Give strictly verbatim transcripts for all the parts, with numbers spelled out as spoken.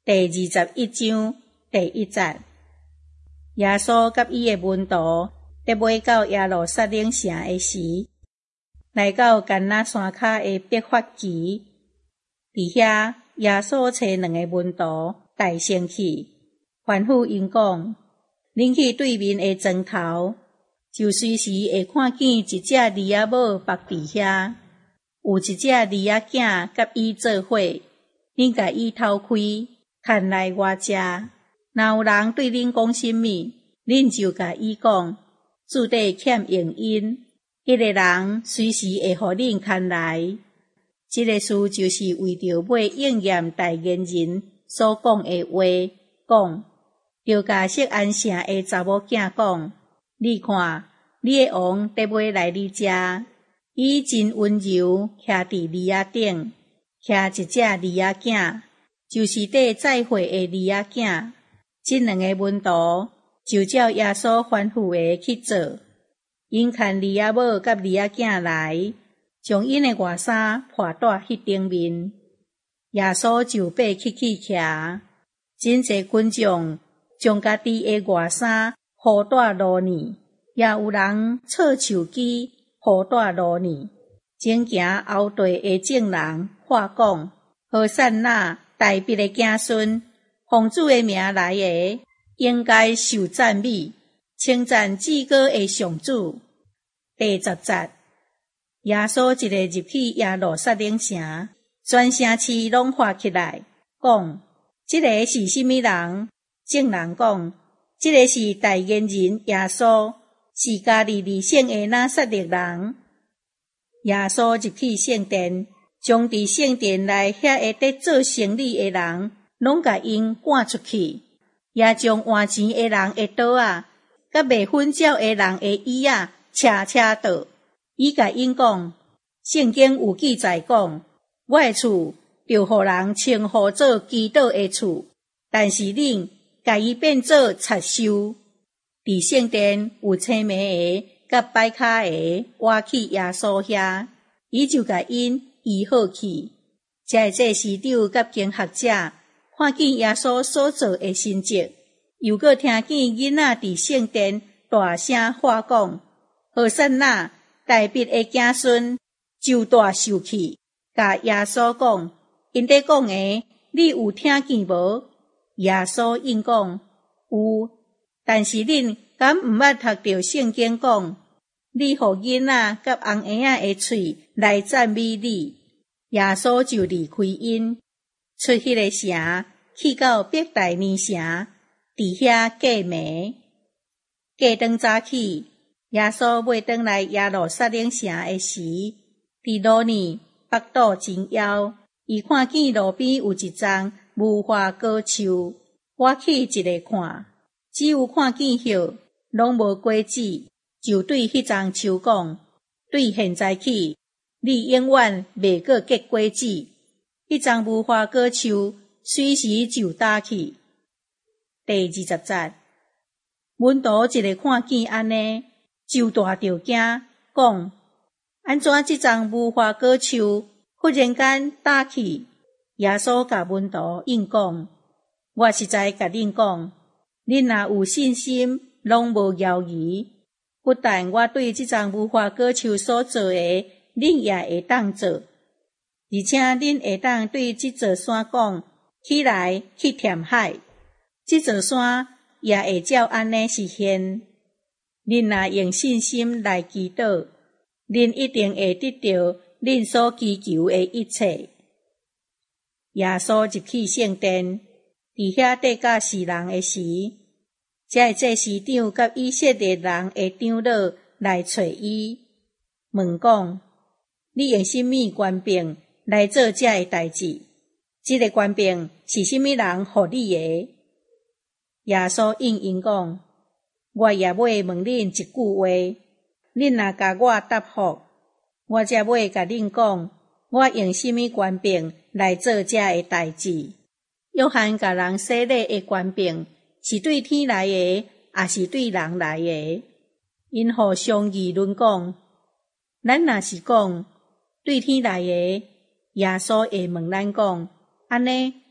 第二十一章第一节。耶稣甲伊的门徒伫尾到耶路撒冷城的时，来到干那山骹的伯法其，伫遐耶稣找两个门徒带先去，吩咐因讲：恁去对面的庄头，就随时会看见一只驴仔母伏伫遐，有一只驴仔囝甲伊做伙，恁甲伊偷开，牵来我遮。若有人对恁讲甚物，恁就甲伊讲，注定欠用因，迄个人随时会互恁牵来。这个事就是为着要应验代言人所讲的话，讲，就甲锡安城的查某囝讲，你看，你的王得要来你遮，伊真温柔，徛伫驴仔顶，徛一只驴仔囝，就是缀载货的驴仔囝。这两个门徒就照耶稣吩咐的去做，因牵驴仔母甲驴仔囝来，将因的外衫破带迄顶面，耶稣就爬起去徛。真侪群众将家己的外衫护带落呢，也有人插手机护带落呢。前行后队的众人话讲：何塞那，大必的子孙，奉主的名来的，应该受赞美，称赞至高的上主。第十节，耶稣一个入去耶路撒冷城，全城市拢发起来，讲：这个是甚物人？众人讲：这个是代言人耶稣，是加利利省的拿撒勒人。耶稣入去圣殿，将伫圣殿内遐个伫做生意的人，拢甲因赶出去，也将换钱的人的刀啊，甲卖粉鸟的人的椅啊，车车倒。伊甲因讲：圣经有记载讲，我的厝就互人称呼做祈祷的厝，但是恁甲伊变做贼收。伫圣殿有青梅的甲摆骹的挖去耶稣遐，伊就甲因医好去。这祭司长甲经学者看见耶稣所做的神迹，又搁听见囡仔伫圣殿大声喊讲：何塞那，大必的子孙，就大受气，甲耶稣讲：因在讲的，你有听见无？耶稣应讲：有。但是恁敢毋捌读到圣经讲，你互囡仔甲翁婴仔的喙来赞美你。耶稣就离开因，出迄个城，去到伯大尼城，伫遐过暝。过当早起，耶稣要转来耶路撒冷城的时，伫路呢腹肚真枵，伊看见路边有一丛无花果树，我去一个看，只有看见叶，拢无果子，就对迄丛树讲：对现在起，你永远袂阁结果子。迄丛无花果树随时就打去。第二十节，门徒一个看见安尼，就大着惊，讲：安怎即丛无花果树忽然间打去？耶稣甲门徒应讲：我实在甲恁讲，恁若有信心，拢无犹豫，不但我对即丛无花果树所做的，恁也会当做，而且恁会当对即座山讲：起来，去填海，即座山也会照安尼实现。恁若用信心来祈祷，恁一定会得到恁所祈求的一切。耶稣入去圣殿，伫遐缀甲世人的时，这祭司长甲以色列人的长老来找伊，问讲：你用甚物权柄来做这的代志？这个权柄是甚物人互你的？耶稣应因讲：我也要问恁一句话，恁若甲我答复，我才要甲恁讲，我用甚物权柄来做这的代志。约翰甲人洗礼的权柄，是对天来的，也是对人来的。因互相议论讲，咱若是讲对天来的，耶稣会问咱讲：安尼，恁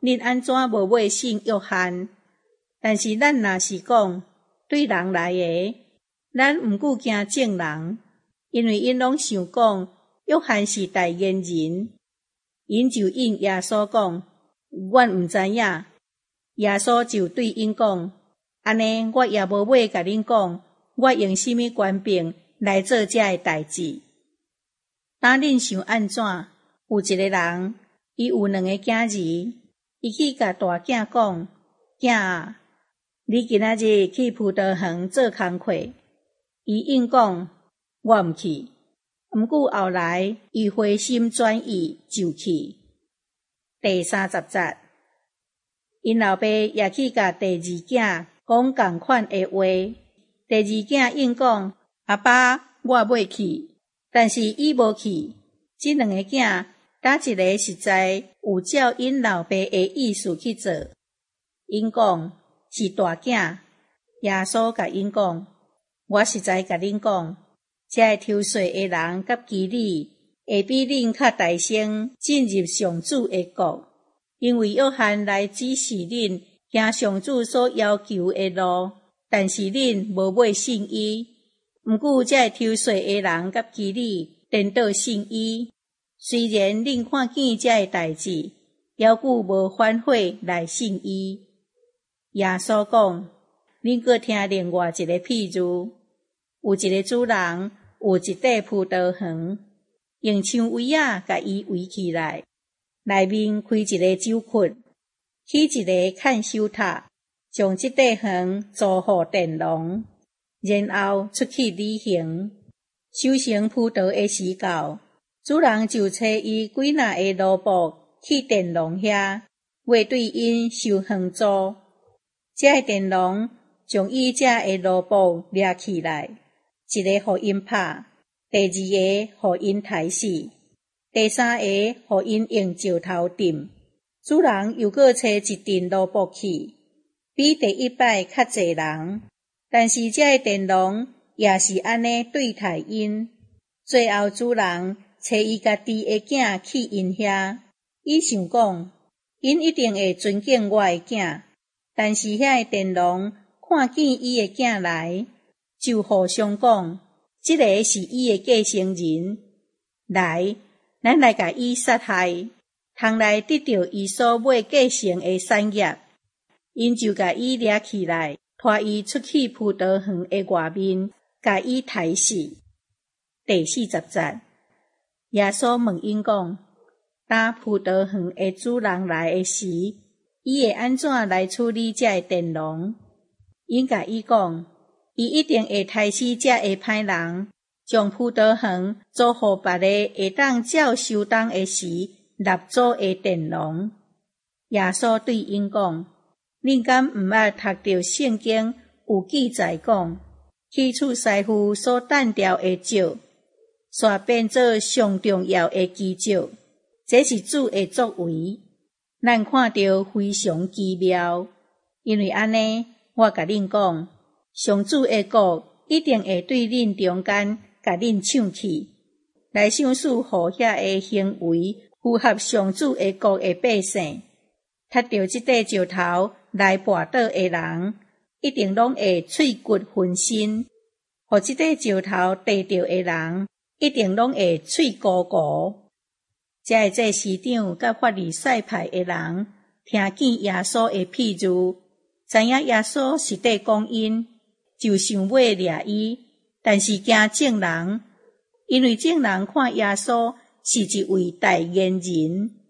恁安怎无买信约翰？但是咱若是讲对人来的，咱毋顾惊证人，因为因拢想讲约翰是代言人，因就应耶稣讲，阮毋知影。耶稣就对因讲，安尼我也无买甲恁讲，我用什么权柄来做这个代志。当恁想安怎？有一个人，伊有两个囝儿，伊去甲大囝讲，囝啊，你今仔日去葡萄园做工课。伊应讲，我毋去。毋久后来，伊回心转意就去。第三十节，因老爸也去甲第二囝讲共款的话。第二囝应讲，阿爸，我要去，但是伊无去。这两个囝，哪一个实在有照因老爸的意思去做？因讲是大囝。耶稣甲因讲，我实在甲恁讲，这个抽税的人甲妓女会比恁较大声进入上主的国，因为约翰来指示恁行上主所要求的路，但是恁无买信伊。毋过这个抽税的人甲妓女颠倒信伊，虽然恁看见这个代志，犹久无反悔来信伊。耶稣讲，恁阁听另外一个譬喻，有一个主人有一块葡萄园，用枪围仔甲伊围起来，内面开一个酒窟，起一个看守塔，将这块园租互佃农，然后出去旅行。收成葡萄的时到，主人就找伊几若个奴仆去佃农遐，为对因收园租。这个佃农将伊这个奴仆掠起来，一个互因拍，第二个互因杀死，第三个互因用石头钉。主人又搁找一阵奴仆去，比第一摆较侪人，但是这个佃农也是安尼对待因。最后主人找伊家己的囝去因遐，伊想讲，因一定会尊敬我的囝。但是遐个佃农看见伊的囝来，就互相讲，这个是伊的继承人，来，咱来甲伊杀害，通来得到伊所要继承的产业。因就甲伊掠起来，拖伊出去葡萄园的外面，甲伊杀死。第四十节，耶稣问因讲，当葡萄园的主人来的时，伊会安怎来处理这个佃农？因甲伊讲，伊一定会杀死这个歹人，将葡萄园租互别个会当照收东的时纳租的佃农。耶稣对因讲，恁敢毋捌读到圣经有记载讲，起初师傅所等调的石，煞变做上重要的基石，这是主的作为，咱看到非常奇妙。因为安尼，我甲恁讲，上主的国一定会对恁中间甲恁抢去，来想使互遐个行为符合上主的国的百姓。踢到这块石头来绊倒的人，一定拢会碎骨分身；互这块石头地着的人，一定拢会碎糊糊。这这市长甲法利赛派的人听见耶稣的譬喻，知影耶稣是在讲因，就想要掠伊，但是惊证人，因为证人看耶稣是一位代言人。